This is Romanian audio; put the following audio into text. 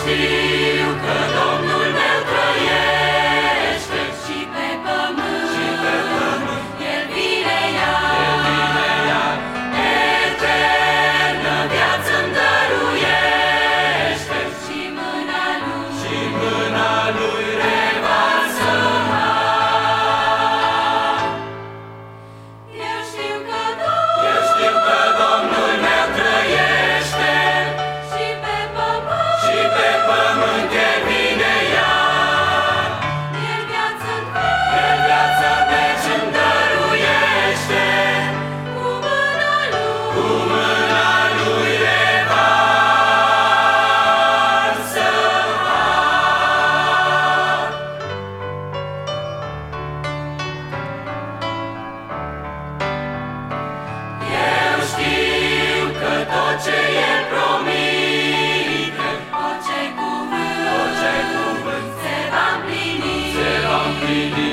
știu că Domnul meu trăiește și pe pământ, El vine iar, eternă viață-mi dăruiește și mâna Lui revarsă har. Eu știu că Domnul meu trăiește și pe pământ El vine iar. El viața veci-mi dăruiește, cu mâna Lui revarsă har. Eu știu că tot ce El promite, orice cuvânt se va împlini.